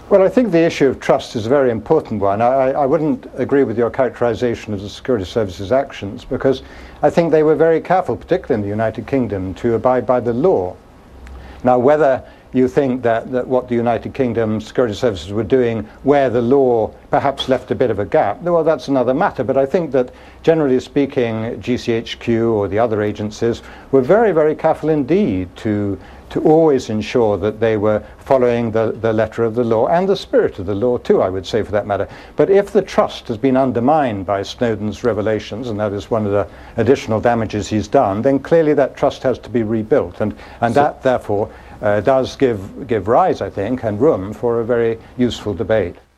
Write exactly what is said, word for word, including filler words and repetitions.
Well, I think the issue of trust is a very important one. I, I wouldn't agree with your characterization of the security services actions, because I think they were very careful, particularly in the United Kingdom, to abide by the law. Now, whether you think that, that what the United Kingdom security services were doing where the law perhaps left a bit of a gap, well, that's another matter. But I think that, generally speaking, G C H Q or the other agencies were very, very careful indeed to to always ensure that they were following the, the letter of the law and the spirit of the law too, I would say, for that matter. But if the trust has been undermined by Snowden's revelations, and that is one of the additional damages he's done, then clearly that trust has to be rebuilt. And, and so that, therefore, uh, does give, give rise, I think, and room for a very useful debate.